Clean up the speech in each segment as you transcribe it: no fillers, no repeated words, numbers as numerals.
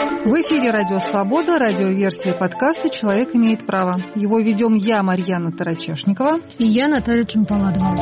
В эфире «Радио Свобода», радиоверсия подкаста «Человек имеет право». Его ведем я, Марьяна Тарачешникова. И я, Наталья Чемпаладова.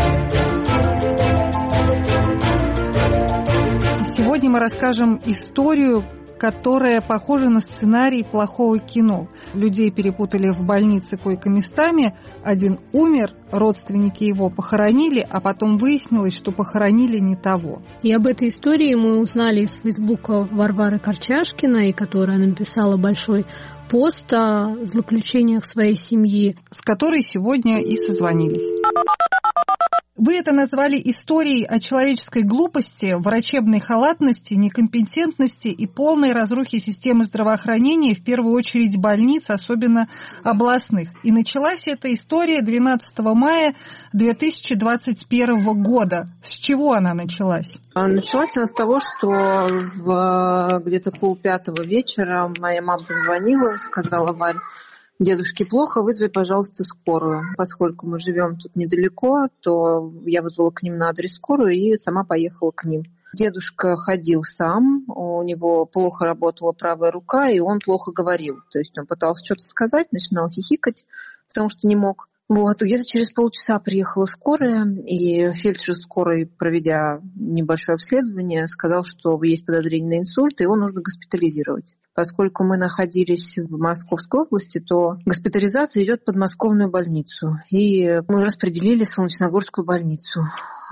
Сегодня мы расскажем историю, которая похожа на сценарий плохого кино. Людей перепутали в больнице койко-местами. Один умер, родственники его похоронили, а потом выяснилось, что похоронили не того. И об этой истории мы узнали из Фейсбука Варвары Корчашкиной, которая написала большой пост о злоключениях своей семьи, с которой сегодня и созвонились. Вы это назвали историей о человеческой глупости, врачебной халатности, некомпетентности и полной разрухе системы здравоохранения, в первую очередь больниц, особенно областных. И началась эта история 12 мая 2021 года. С чего она началась? Началась она с того, что где-то 4:30 вечера моя мама позвонила, сказала: Варь, дедушке плохо, вызови, пожалуйста, скорую. Поскольку мы живем тут недалеко, то я вызвала к ним на адрес скорую и сама поехала к ним. Дедушка ходил сам, у него плохо работала правая рука, и он плохо говорил. То есть он пытался что-то сказать, начинал хихикать, потому что не мог. Где-то через полчаса приехала скорая, и фельдшер скорой, проведя небольшое обследование, сказал, что есть подозрение на инсульт, и его нужно госпитализировать. Поскольку мы находились в Московской области, то госпитализация идет в подмосковную больницу. И мы распределили в Солнечногорскую больницу.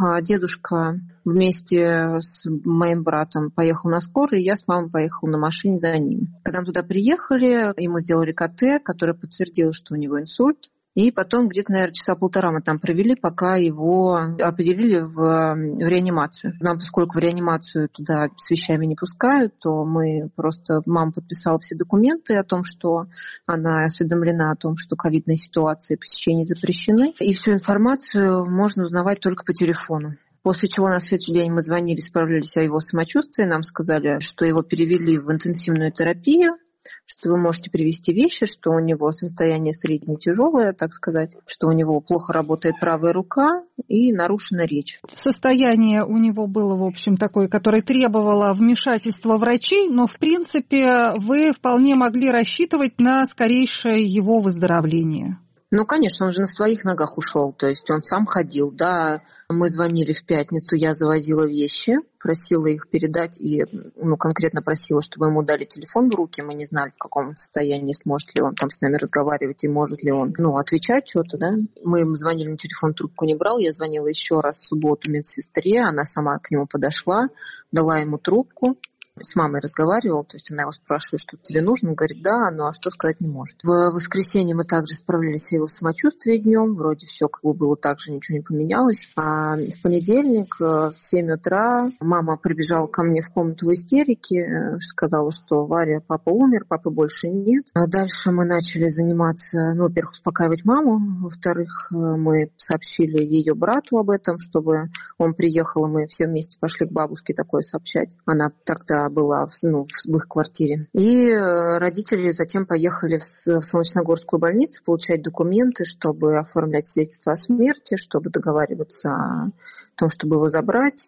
Дедушка вместе с моим братом поехал на скорую, и я с мамой поехала на машине за ними. Когда мы туда приехали, ему сделали КТ, которое подтвердило, что у него инсульт. И потом где-то, наверное, часа полтора мы там провели, пока его определили в реанимацию. Нам, поскольку в реанимацию туда с вещами не пускают, то мама подписала все документы о том, что она осведомлена о том, что ковидные ситуации, посещения запрещены. И всю информацию можно узнавать только по телефону. После чего на следующий день мы звонили, справлялись о его самочувствии. Нам сказали, что его перевели в интенсивную терапию, что вы можете привезти вещи, что у него состояние средне-тяжелое, так сказать, что у него плохо работает правая рука и нарушена речь. Состояние у него было, в общем, такое, которое требовало вмешательства врачей, но, в принципе, вы вполне могли рассчитывать на скорейшее его выздоровление. Конечно, он же на своих ногах ушел, то есть он сам ходил, да. Мы звонили в пятницу, я завозила вещи, просила их передать и конкретно просила, чтобы ему дали телефон в руки. Мы не знали, в каком состоянии, сможет ли он там с нами разговаривать и может ли он отвечать что-то, да. Мы ему звонили на телефон, трубку не брал, я звонила еще раз в субботу медсестре, она сама к нему подошла, дала ему трубку. С мамой разговаривал, то есть она его спрашивает, что тебе нужно, он говорит, да, а что сказать не может. В воскресенье мы также справлялись о его самочувствии днем, вроде все было так же, ничего не поменялось. А в понедельник в 7 утра мама прибежала ко мне в комнату в истерике, сказала, что Варя, папа умер, папы больше нет. А дальше мы начали заниматься, во-первых, успокаивать маму, во-вторых, мы сообщили ее брату об этом, чтобы он приехал, и мы все вместе пошли к бабушке такое сообщать. Она тогда была в их квартире. И родители затем поехали в Солнечногорскую больницу получать документы, чтобы оформлять свидетельство о смерти, чтобы договариваться о том, чтобы его забрать,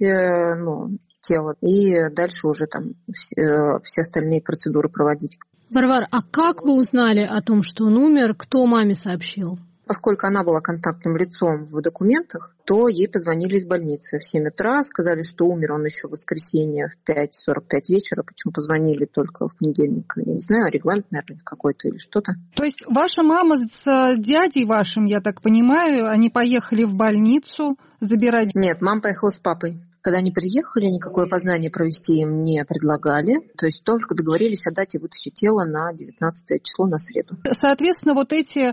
тело, и дальше уже там все остальные процедуры проводить. Варвар, а как вы узнали о том, что он умер? Кто маме сообщил? Поскольку она была контактным лицом в документах, то ей позвонили из больницы в 7 утра, сказали, что умер он еще в воскресенье в 5:45 вечера. Почему позвонили только в понедельник? Я не знаю, регламент, наверное, какой-то или что-то. То есть ваша мама с дядей вашим, я так понимаю, они поехали в больницу забирать? Нет, мама поехала с папой. Когда они приехали, никакое опознание провести им не предлагали. То есть только договорились о дате выдачи тела на 19 число, на среду. Соответственно, эти,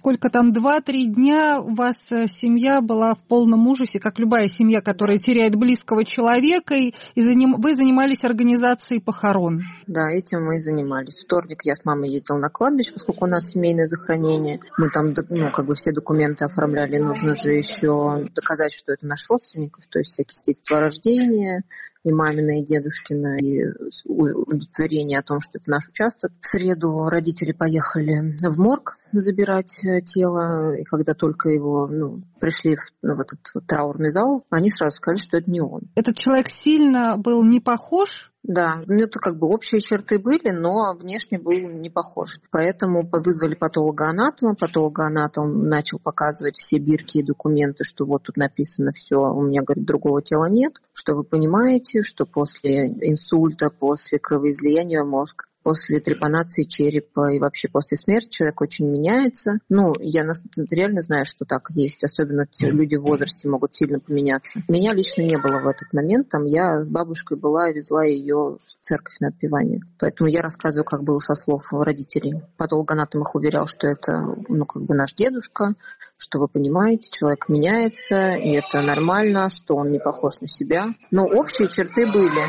2-3 дня у вас семья была в полном ужасе, как любая семья, которая теряет близкого человека, и вы занимались организацией похорон. Да, этим мы и занимались. В вторник я с мамой ездила на кладбище, поскольку у нас семейное захоронение. Мы там все документы оформляли. Нужно же еще доказать, что это наш родственник, то есть всякие свидетельства о рождении, и мамина, и дедушкина, и удостоверение о том, что это наш участок. В среду родители поехали в морг забирать тело, и когда только его пришли в этот траурный зал, они сразу сказали, что это не он. Этот человек сильно был не похож Да, это как бы общие черты были, но внешне был не похож. Поэтому вызвали патологоанатома. Патологоанатом начал показывать все бирки и документы, что вот тут написано все, у меня, говорит, другого тела нет, что вы понимаете, что после инсульта, после кровоизлияния в мозг, после трепанации черепа и вообще после смерти человек очень меняется. Я реально знаю, что так есть. Особенно люди в возрасте могут сильно поменяться. Меня лично не было в этот момент. Я с бабушкой была и везла ее в церковь на отпевание. Поэтому я рассказываю, как было со слов родителей. Патологоанатом их уверял, что это наш дедушка, что вы понимаете, человек меняется, и это нормально, что он не похож на себя. Но общие черты были.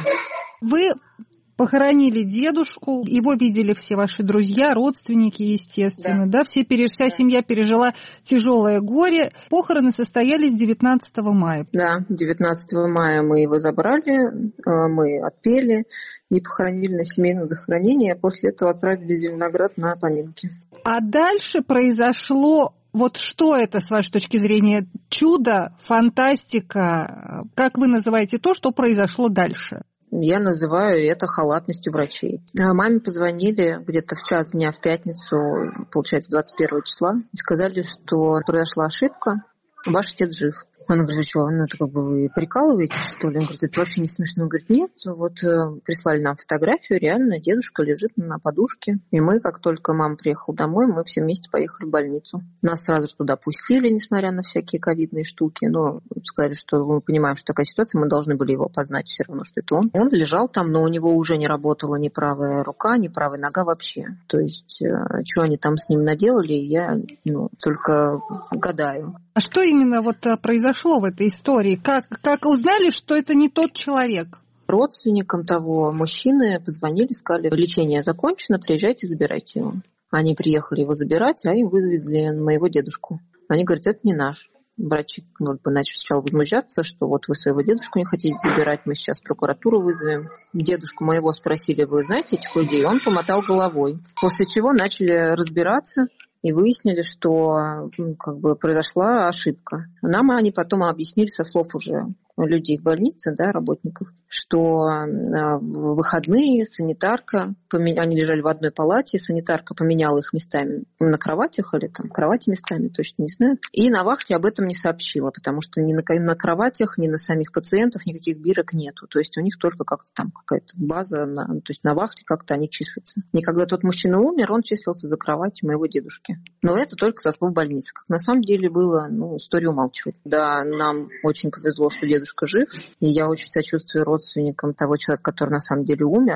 Вы похоронили дедушку, его видели все ваши друзья, родственники, естественно, да? Вся семья пережила тяжелое горе. Похороны состоялись 19 мая. Да, 19 мая мы его забрали, мы отпели и похоронили на семейном захоронении, а после этого отправили в Зеленоград на поминки. А дальше произошло... Вот что это, с вашей точки зрения, чудо, фантастика? Как вы называете то, что произошло дальше? Я называю это халатностью врачей. Маме позвонили где-то в час дня в пятницу, получается, 21 числа, и сказали, что произошла ошибка, ваш отец жив. Она говорит, что, это как бы вы прикалываетесь, что ли? Он говорит, это вообще не смешно. Он говорит, нет, прислали нам фотографию, реально дедушка лежит на подушке. И мы, как только мама приехала домой, мы все вместе поехали в больницу. Нас сразу же туда пустили, несмотря на всякие ковидные штуки. Но сказали, что мы понимаем, что такая ситуация, мы должны были его опознать все равно, что это он. Он лежал там, но у него уже не работала ни правая рука, ни правая нога вообще. То есть, что они там с ним наделали, я только гадаю. А что именно произошло в этой истории? Как узнали, что это не тот человек? Родственникам того мужчины позвонили, сказали, лечение закончено, приезжайте, забирайте его. Они приехали его забирать, а им вывезли моего дедушку. Они говорят, это не наш. Врачи начали сначала возмущаться, что вот вы своего дедушку не хотите забирать, мы сейчас прокуратуру вызовем. Дедушку моего спросили, вы знаете этих людей? Он помотал головой. После чего начали разбираться. И выяснили, что произошла ошибка. Нам они потом объяснили со слов уже людей в больнице, работников, что в выходные санитарка, они лежали в одной палате, санитарка поменяла их местами на кроватях или кровати местами, точно не знаю. И на вахте об этом не сообщила, потому что ни на кроватях, ни на самих пациентов никаких бирок нету. То есть у них только как-то там какая-то база, то есть на вахте как-то они числятся. И когда тот мужчина умер, он числился за кроватью моего дедушки. Но это только со слов больницы. Как на самом деле было, историю умалчивать. Да, нам очень повезло, что дедушка жив, и я очень сочувствую родственникам того человека, который на самом деле умер.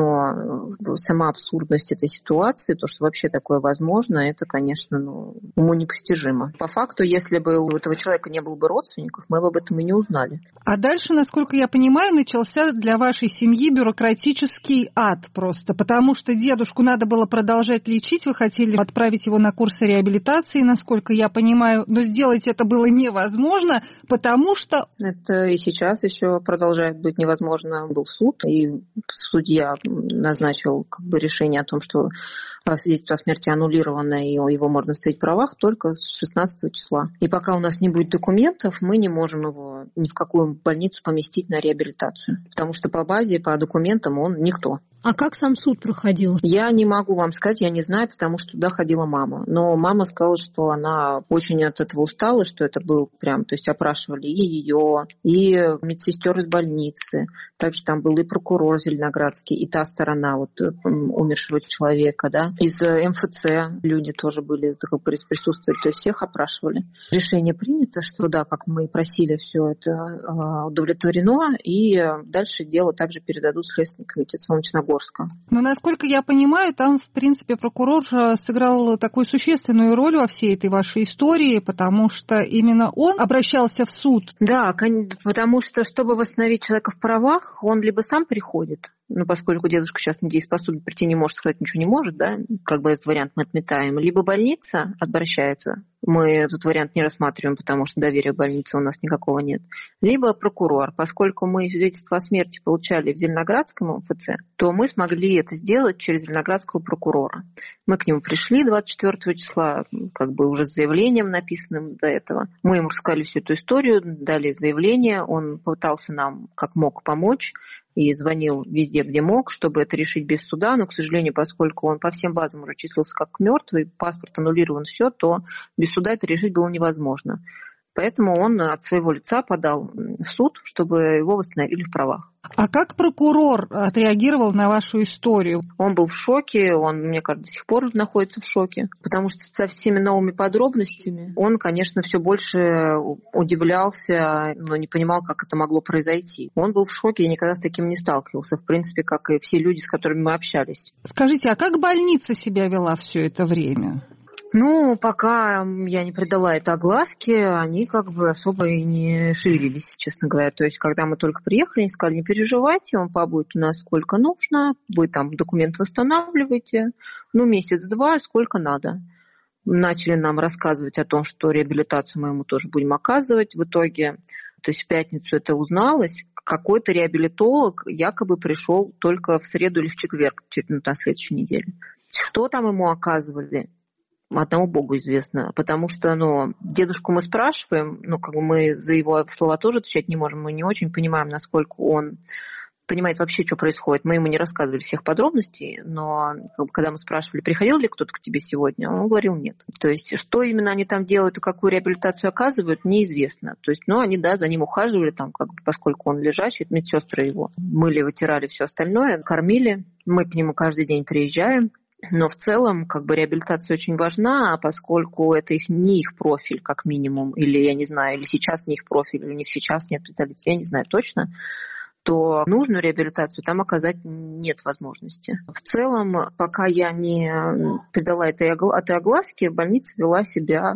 Но сама абсурдность этой ситуации, то, что вообще такое возможно, это, конечно, уму непостижимо. По факту, если бы у этого человека не было бы родственников, мы бы об этом и не узнали. А дальше, насколько я понимаю, начался для вашей семьи бюрократический ад просто, потому что дедушку надо было продолжать лечить, вы хотели отправить его на курсы реабилитации, насколько я понимаю, но сделать это было невозможно, потому что... Это и сейчас еще продолжает быть невозможно. Был суд, и судья назначил решение о том, что свидетельство о смерти аннулировано, и его можно ставить в правах только с 16 числа. И пока у нас не будет документов, мы не можем его ни в какую больницу поместить на реабилитацию. Потому что по базе, по документам он никто. А как сам суд проходил? Я не могу вам сказать, я не знаю, потому что туда ходила мама. Но мама сказала, что она очень от этого устала, что это был то есть опрашивали и ее, и медсестер из больницы. Также там был и прокурор Зеленоградский, и та сторона умершего человека, Из МФЦ люди тоже были, присутствовали, то есть всех опрашивали. Решение принято, что как мы и просили, все это удовлетворено, и дальше дело также передадут в Следственный комитет Солнечногорска. Но, насколько я понимаю, там, в принципе, прокурор сыграл такую существенную роль во всей этой вашей истории, потому что именно он обращался в суд. Да, потому что, чтобы восстановить человека в правах, он либо сам приходит, поскольку дедушка сейчас недееспособен, прийти не может, сказать ничего не может, этот вариант мы отметаем. Либо больница обращается, мы этот вариант не рассматриваем, потому что доверия к больнице у нас никакого нет. Либо прокурор. Поскольку мы свидетельство о смерти получали в Зеленоградском МФЦ, то мы смогли это сделать через Зеленоградского прокурора. Мы к нему пришли 24 числа, уже с заявлением, написанным до этого. Мы ему рассказали всю эту историю, дали заявление, он пытался нам как мог помочь. и звонил везде, где мог, чтобы это решить без суда, но, к сожалению, поскольку он по всем базам уже числился как мертвый, паспорт аннулирован, все, то без суда это решить было невозможно. Поэтому он от своего лица подал в суд, чтобы его восстановили в правах. А как прокурор отреагировал на вашу историю? Он был в шоке, он, мне кажется, до сих пор находится в шоке, потому что со всеми новыми подробностями он, конечно, все больше удивлялся, но не понимал, как это могло произойти. Он был в шоке и никогда с таким не сталкивался, в принципе, как и все люди, с которыми мы общались. Скажите, а как больница себя вела все это время? Ну, пока я не придала это огласке, они как бы особо и не шевелились, честно говоря. То есть, когда мы только приехали, они сказали, не переживайте, он побудет у нас сколько нужно, вы там документ восстанавливаете, месяц-два, сколько надо. Начали нам рассказывать о том, что реабилитацию мы ему тоже будем оказывать. В итоге, то есть в пятницу это узналось, какой-то реабилитолог якобы пришел только в среду или в четверг, на следующей неделе. Что там ему оказывали? Одному Богу известно, потому что, дедушку мы спрашиваем, мы за его слова тоже отвечать не можем, мы не очень понимаем, насколько он понимает вообще, что происходит. Мы ему не рассказывали всех подробностей, но когда мы спрашивали, приходил ли кто-то к тебе сегодня, он говорил нет. То есть, что именно они там делают и какую реабилитацию оказывают, неизвестно. То есть, они, за ним ухаживали, поскольку он лежачий, медсестры его мыли, вытирали все остальное, кормили. Мы к нему каждый день приезжаем. Но в целом, реабилитация очень важна, а поскольку это не их профиль, как минимум, или, я не знаю, или сейчас не их профиль, или у них сейчас нет специалистов, я не знаю точно, то нужную реабилитацию там оказать нет возможности. В целом, пока я не придала этой огласке, больница вела себя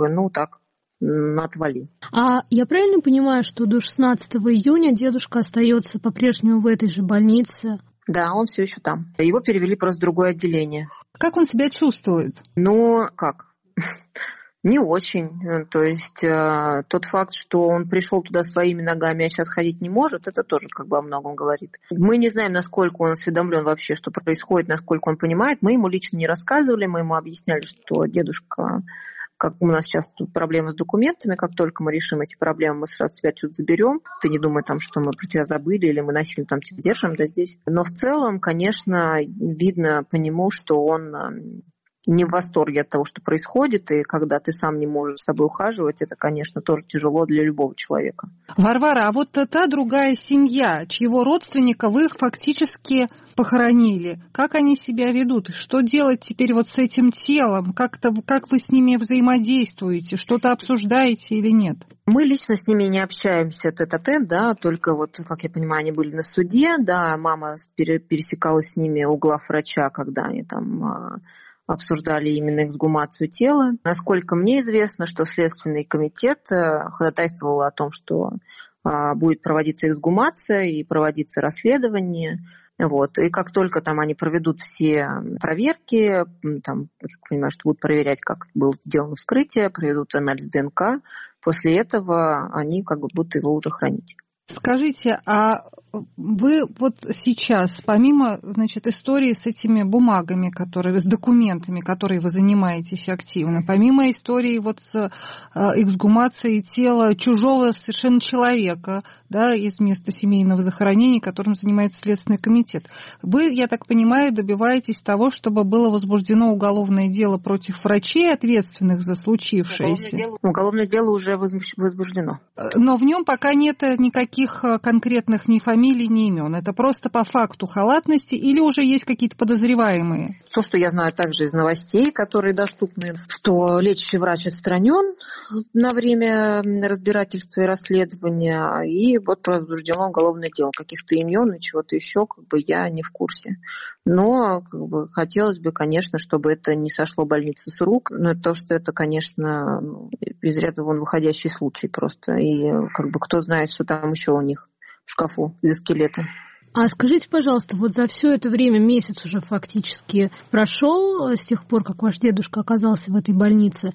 на отвали. А я правильно понимаю, что до 16 июня дедушка остается по-прежнему в этой же больнице? Да, он все еще там. Его перевели просто в другое отделение. Как он себя чувствует? Как? Не очень. То есть тот факт, что он пришел туда своими ногами, а сейчас ходить не может, это тоже о многом говорит. Мы не знаем, насколько он осведомлен вообще, что происходит, насколько он понимает. Мы ему лично не рассказывали, мы ему объясняли, что дедушка... Как у нас сейчас тут проблемы с документами, как только мы решим эти проблемы, мы сразу тебя отсюда заберем. Ты не думай, что мы про тебя забыли или мы насильно тебя держим здесь. Но в целом, конечно, видно по нему, что он не в восторге от того, что происходит, и когда ты сам не можешь с собой ухаживать, это, конечно, тоже тяжело для любого человека. Варвара, а вот та другая семья, чьего родственника вы их фактически похоронили, как они себя ведут? Что делать теперь с этим телом? Как вы с ними взаимодействуете? Что-то обсуждаете или нет? Мы лично с ними не общаемся тет-а-тет, только как я понимаю, они были на суде, мама пересекалась с ними у главврача, когда они там обсуждали именно эксгумацию тела. Насколько мне известно, что Следственный комитет ходатайствовал о том, что будет проводиться эксгумация и проводиться расследование. И как только там они проведут все проверки, там, я понимаю, что будут проверять, как было сделано вскрытие, проведут анализ ДНК, после этого они будут его уже хранить. Скажите, а вы сейчас, помимо, истории с этими бумагами, с документами, которые вы занимаетесь активно, помимо истории с эксгумацией тела чужого совершенно человека, из места семейного захоронения, которым занимается Следственный комитет, вы, я так понимаю, добиваетесь того, чтобы было возбуждено уголовное дело против врачей, ответственных за случившееся? Уголовное дело уже возбуждено. Но в нем пока нет никаких конкретных ни фамилий, ни имен. Это просто по факту халатности или уже есть какие-то подозреваемые? То, что я знаю также из новостей, которые доступны, что лечащий врач отстранен на время разбирательства и расследования, и возбуждено уголовное дело. Каких-то имен и чего-то еще я не в курсе. Но хотелось бы, конечно, чтобы это не сошло больнице с рук. Но то, что это, конечно, из ряда вон выходящий случай просто. И кто знает, что там еще у них в шкафу для скелета. А скажите, пожалуйста, за все это время, месяц уже фактически прошел с тех пор, как ваш дедушка оказался в этой больнице,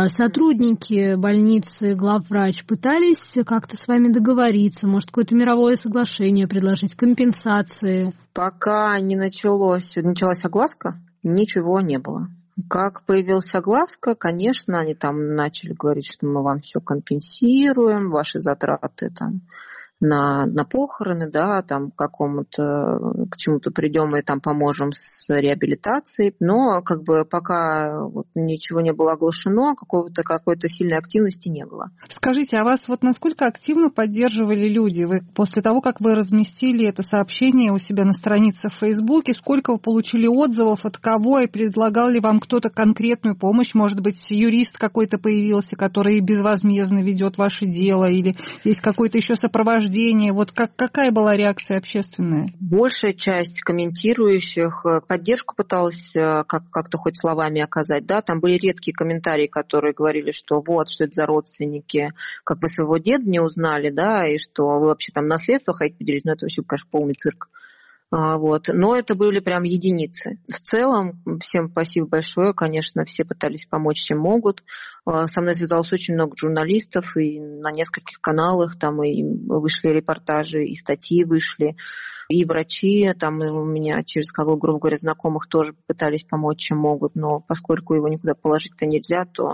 сотрудники больницы, главврач пытались как-то с вами договориться, может, какое-то мировое соглашение предложить, компенсации? Пока началась огласка, ничего не было. Как появилась огласка, конечно, они там начали говорить, что мы вам все компенсируем, ваши затраты на похороны, да, там к чему-то придем и там поможем с реабилитацией. Но как бы пока вот ничего не было оглашено, какой-то сильной активности не было. Скажите, а вас вот насколько активно поддерживали люди? Вы после того, как вы разместили это сообщение у себя на странице в Фейсбуке, сколько вы получили отзывов, от кого, и предлагал ли вам кто-то конкретную помощь? Может быть, юрист какой-то появился, который безвозмездно ведет ваше дело, или есть какое-то еще сопровождение? Вот какая была реакция общественная? Большая часть комментирующих поддержку пыталась как-то хоть словами оказать. Да? Там были редкие комментарии, которые говорили, что вот, что это за родственники, как вы своего деда не узнали, да, и что вы вообще там наследство хотите поделить. Ну, это вообще, конечно, полный цирк. Вот. Но это были прям единицы. В целом, всем спасибо большое. Конечно, все пытались помочь, чем могут. Со мной связалось очень много журналистов, и на нескольких каналах там и вышли репортажи, и статьи вышли, и врачи. Там у меня через, грубо говоря, знакомых тоже пытались помочь, чем могут. Но поскольку его никуда положить-то нельзя, то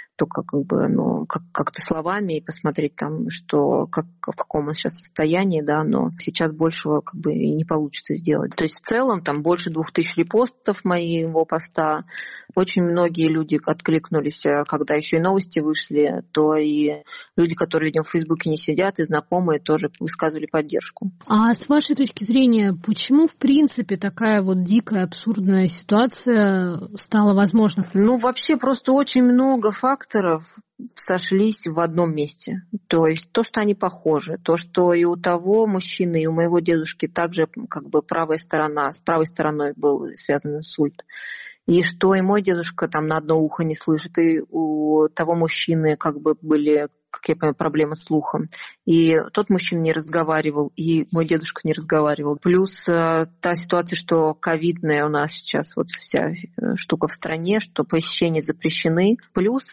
как-то словами и посмотреть там, в каком он сейчас состоянии, да, но сейчас большего как бы и не получится сделать. То есть в целом там больше 2000 репостов моего поста. Очень многие люди откликнулись, когда еще и новости вышли, то и люди, которые, видимо, в Фейсбуке не сидят, и знакомые тоже высказывали поддержку. А с вашей точки зрения, почему, в принципе, такая вот дикая, абсурдная ситуация стала возможна? Вообще просто очень много факторов сошлись в одном месте. То есть то, что они похожи, то, что и у того мужчины, и у моего дедушки также как бы правой стороной был связан инсульт. И что и мой дедушка там на одно ухо не слышит, и у того мужчины как бы были, как я понимаю, проблемы с слухом. И тот мужчина не разговаривал, и мой дедушка не разговаривал. Плюс та ситуация, что ковидная у нас сейчас вот вся штука в стране, что посещения запрещены. Плюс,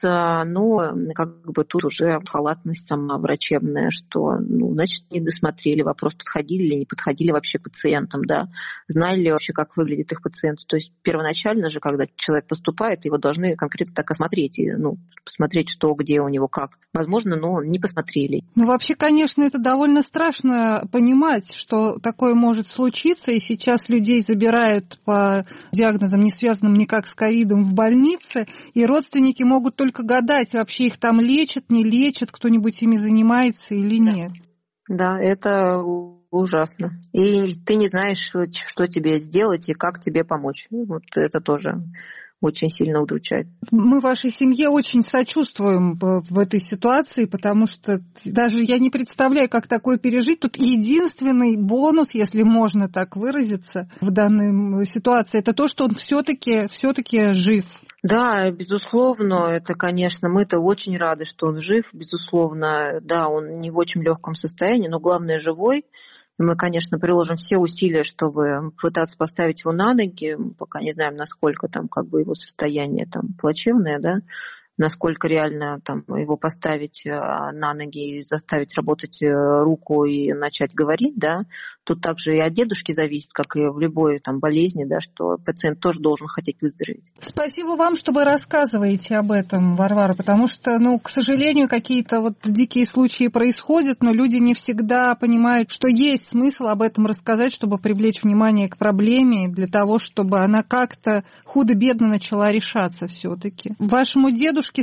как бы тут уже халатность сама врачебная, что, значит, не досмотрели вопрос, подходили или не подходили вообще к пациентам, да, знали ли вообще, как выглядит их пациент. То есть первоначально же, когда человек поступает, его должны конкретно так осмотреть, и, посмотреть, что, где у него, как. Возможно, но не посмотрели. Вообще, конечно, это довольно страшно понимать, что такое может случиться, и сейчас людей забирают по диагнозам, не связанным никак с ковидом, в больнице, и родственники могут только гадать, вообще их там лечат, не лечат, кто-нибудь ими занимается или нет. Да, это ужасно. И ты не знаешь, что тебе сделать и как тебе помочь. Вот это тоже очень сильно удручает. Мы вашей семье очень сочувствуем в этой ситуации, потому что даже я не представляю, как такое пережить. Тут единственный бонус, если можно так выразиться, в данной ситуации, это то, что он все-таки жив. Да, безусловно, это, конечно, мы-то очень рады, что он жив, безусловно. Да, он не в очень легком состоянии, но главное, живой. Мы, конечно, приложим все усилия, чтобы пытаться поставить его на ноги, пока не знаем, насколько там как бы его состояние там плачевное, да, насколько реально там его поставить на ноги и заставить работать руку и начать говорить, да. Тут также и от дедушки зависит, как и в любой там болезни, да, что пациент тоже должен хотеть выздороветь. Спасибо вам, что вы рассказываете об этом, Варвара, потому что, к сожалению, какие-то вот дикие случаи происходят, но люди не всегда понимают, что есть смысл об этом рассказать, чтобы привлечь внимание к проблеме, для того, чтобы она как-то худо-бедно начала решаться все-таки. Вашему дедушке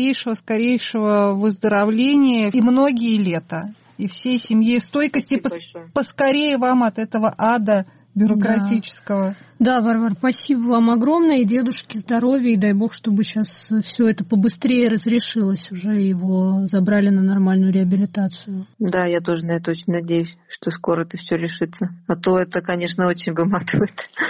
скорейшего выздоровления и многие лета. И всей семье стойкости. Поскорее вам от этого ада бюрократического. Да, Варвар, спасибо вам огромное. И дедушке здоровья, и дай бог, чтобы сейчас все это побыстрее разрешилось. Уже его забрали на нормальную реабилитацию. Да, я тоже на это очень надеюсь, что скоро это все решится. А то это, конечно, очень выматывает.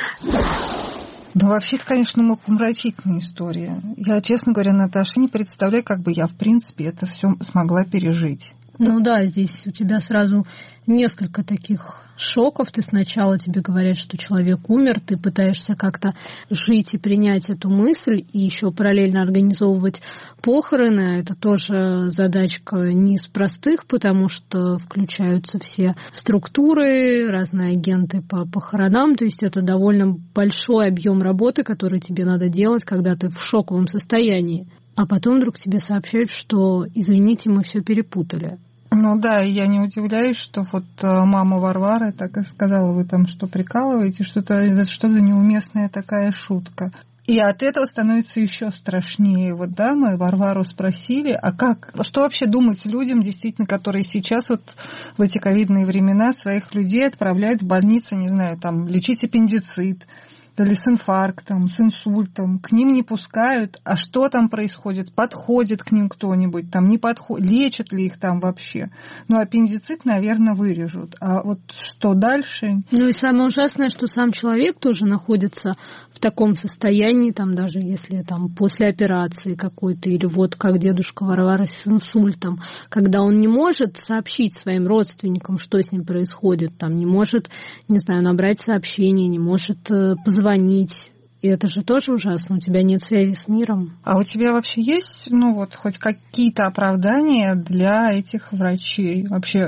Да, вообще, конечно, помрачительная история. Я, честно говоря, Наташа, не представляю, как бы я, в принципе, это все смогла пережить. Да, здесь у тебя сразу несколько таких шоков. Ты сначала тебе говорят, что человек умер, ты пытаешься как-то жить и принять эту мысль, и еще параллельно организовывать похороны. Это тоже задачка не из простых, потому что включаются все структуры, разные агенты по похоронам. То есть это довольно большой объем работы, который тебе надо делать, когда ты в шоковом состоянии. А потом вдруг тебе сообщают, что, извините, мы все перепутали. Ну да, и я не удивляюсь, что вот мама Варвары так и сказала: вы там что, прикалываете, что за неуместная такая шутка. И от этого становится еще страшнее. Вот, да, мы Варвару спросили, а что вообще думать людям, действительно, которые сейчас вот в эти ковидные времена своих людей отправляют в больницы, не знаю, там, лечить аппендицит, или с инфарктом, с инсультом, к ним не пускают, а что там происходит? Подходит к ним кто-нибудь, там не подходит, лечат ли их там вообще? Ну, аппендицит, наверное, вырежут. А вот что дальше? Ну и самое ужасное, что сам человек тоже находится в таком состоянии, там даже если там после операции какой-то, или вот как дедушка Варвара с инсультом, когда он не может сообщить своим родственникам, что с ним происходит, там не может, не знаю, набрать сообщение, не может позвонить. И это же тоже ужасно, у тебя нет связи с миром. А у тебя вообще есть, ну вот, хоть какие-то оправдания для этих врачей? Вообще,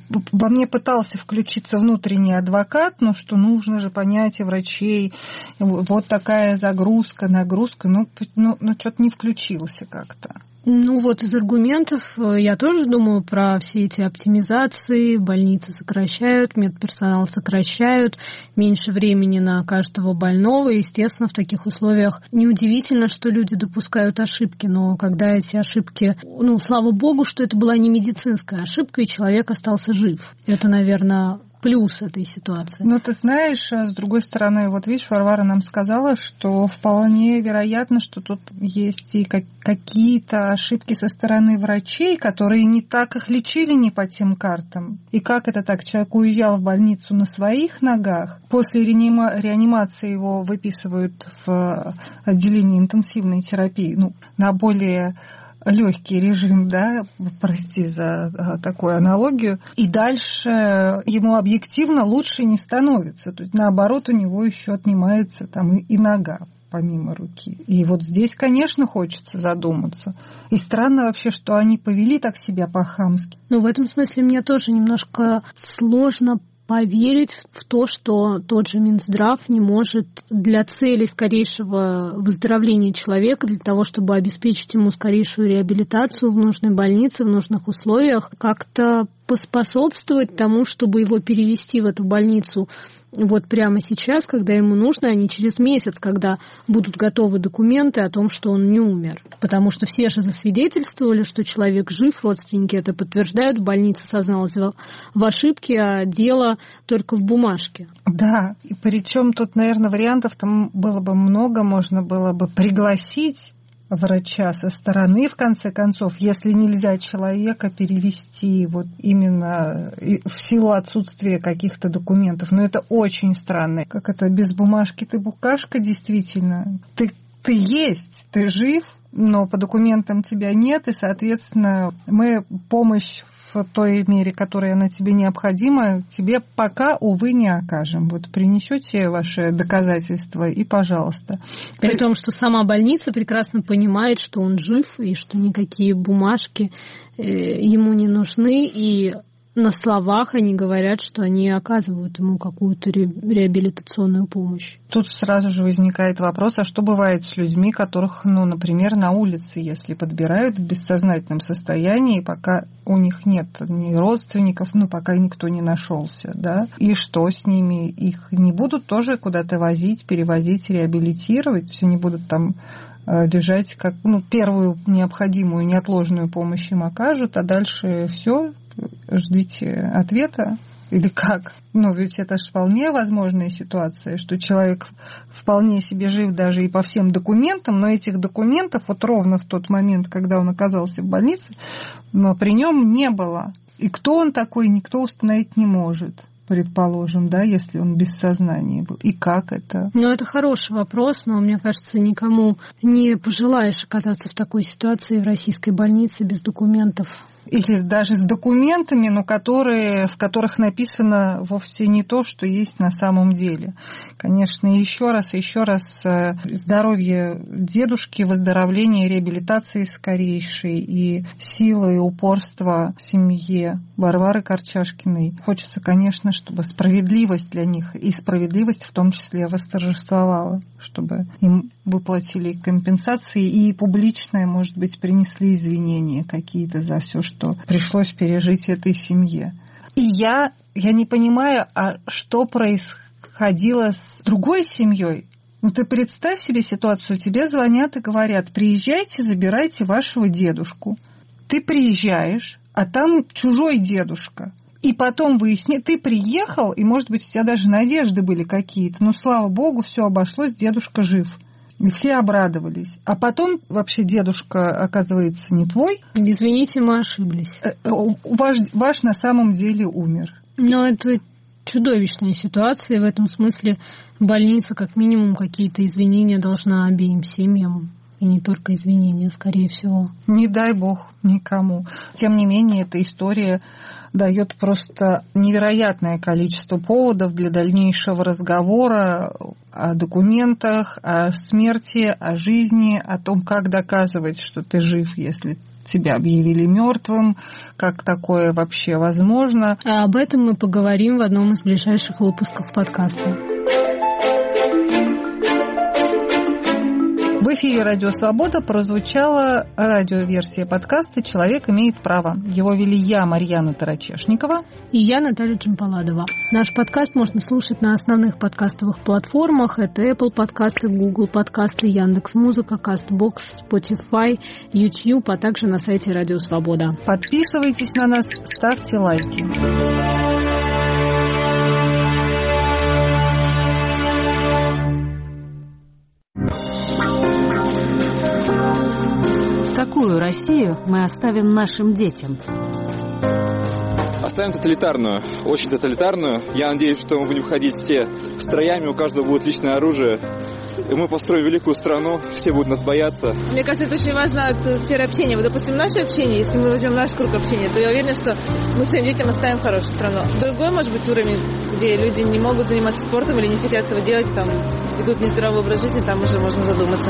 во мне пытался включиться внутренний адвокат, но что нужно же понятие врачей, вот такая загрузка, нагрузка, ну что-то не включился как-то. Ну вот из аргументов я тоже думаю про все эти оптимизации, больницы сокращают, медперсонал сокращают, меньше времени на каждого больного. Естественно, в таких условиях неудивительно, что люди допускают ошибки, но когда эти ошибки, слава богу, что это была не медицинская ошибка, и человек остался жив. Это, наверное, плюс этой ситуации. Но ты знаешь, с другой стороны, вот видишь, Варвара нам сказала, что вполне вероятно, что тут есть и какие-то ошибки со стороны врачей, которые не так их лечили, не по тем картам. И как это так? Человек уезжал в больницу на своих ногах, после реанимации его выписывают в отделении интенсивной терапии, на более легкий режим, да, прости за такую аналогию, и дальше ему объективно лучше не становится. То есть, наоборот, у него еще отнимается там и нога помимо руки. И вот здесь, конечно, хочется задуматься. И странно вообще, что они повели так себя по-хамски. В этом смысле мне тоже немножко сложно поверить в то, что тот же Минздрав не может для цели скорейшего выздоровления человека, для того, чтобы обеспечить ему скорейшую реабилитацию в нужной больнице, в нужных условиях, как-то поспособствовать тому, чтобы его перевести в эту больницу вот прямо сейчас, когда ему нужно, а не через месяц, когда будут готовы документы о том, что он не умер. Потому что все же засвидетельствовали, что человек жив, родственники это подтверждают, больница созналась в ошибке, а дело только в бумажке. Да, и причем тут, наверное, вариантов там было бы много, можно было бы пригласить врача со стороны, в конце концов, если нельзя человека перевести вот именно в силу отсутствия каких-то документов. Но это очень странно. Как это без бумажки ты букашка, действительно. Ты есть, ты жив, но по документам тебя нет, и, соответственно, мы помощь в той мере, которая на тебе необходима, тебе пока, увы, не окажем. Вот принесете ваши доказательства и пожалуйста. При том, что сама больница прекрасно понимает, что он жив, и что никакие бумажки ему не нужны, и на словах они говорят, что они оказывают ему какую-то реабилитационную помощь. Тут сразу же возникает вопрос, а что бывает с людьми, которых, например, на улице, если подбирают в бессознательном состоянии, пока у них нет ни родственников, пока никто не нашелся, да? И что с ними? Их не будут тоже куда-то возить, перевозить, реабилитировать? Все не будут там лежать, как первую необходимую, неотложную помощь им окажут, а дальше все, ждите ответа. Или как? Ведь это же вполне возможная ситуация, что человек вполне себе жив даже и по всем документам, но этих документов вот ровно в тот момент, когда он оказался в больнице, при нем не было. И кто он такой, никто установить не может. Предположим, да, если он без сознания был. И как это? Это хороший вопрос, но, мне кажется, никому не пожелаешь оказаться в такой ситуации в российской больнице без документов. Или даже с документами, в которых написано вовсе не то, что есть на самом деле. Конечно, еще раз здоровье дедушки, выздоровление, реабилитации скорейшей и силы и упорства семье Варвары Корчашкиной. Хочется, конечно, чтобы справедливость для них и справедливость в том числе восторжествовала, чтобы им выплатили компенсации и публичное, может быть, принесли извинения какие-то за все, что что пришлось пережить этой семье. И я не понимаю, а что происходило с другой семьей? Ну, ты представь себе ситуацию, тебе звонят и говорят: приезжайте, забирайте вашего дедушку. Ты приезжаешь, а там чужой дедушка. И потом выяснить, ты приехал, и, может быть, у тебя даже надежды были какие-то, но, слава богу, все обошлось, дедушка жив. И все обрадовались. А потом вообще дедушка, оказывается, не твой. Извините, мы ошиблись. Ваш на самом деле умер. Но это чудовищная ситуация. В этом смысле больница, как минимум, какие-то извинения должна обеим семьям. И не только извинения, скорее всего. Не дай бог никому. Тем не менее, эта история дает просто невероятное количество поводов для дальнейшего разговора о документах, о смерти, о жизни, о том, как доказывать, что ты жив, если тебя объявили мертвым, как такое вообще возможно. А об этом мы поговорим в одном из ближайших выпусков подкаста. В эфире «Радио Свобода» прозвучала радиоверсия подкаста «Человек имеет право». Его вели я, Марьяна Тарачешникова. И я, Наталья Джампаладова. Наш подкаст можно слушать на основных подкастовых платформах. Это Apple подкасты, Google подкасты, Яндекс.Музыка, Castbox, Spotify, YouTube, а также на сайте «Радио Свобода». Подписывайтесь на нас, ставьте лайки. Какую Россию мы оставим нашим детям? Оставим тоталитарную, очень тоталитарную. Я надеюсь, что мы будем ходить все строями, у каждого будет личное оружие. И мы построим великую страну, все будут нас бояться. Мне кажется, это очень важно от сферы общения. Вот, допустим, наше общение, если мы возьмем наш круг общения, то я уверена, что мы своим детям оставим хорошую страну. Другой, может быть, уровень, где люди не могут заниматься спортом или не хотят этого делать, там ведут нездоровый образ жизни, там уже можно задуматься.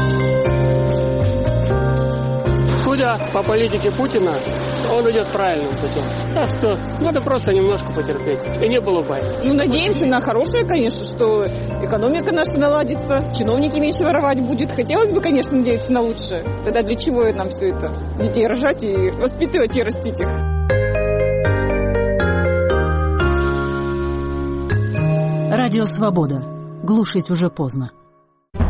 Судя по политике Путина, он идет правильным путем. Так что надо просто немножко потерпеть. И не было войны. Ну, надеемся на хорошее, конечно, что экономика наша наладится, чиновники меньше воровать будет. Хотелось бы, конечно, надеяться на лучшее. Тогда для чего нам все это? Детей рожать и воспитывать и растить их. Радио Свобода. Глушить уже поздно.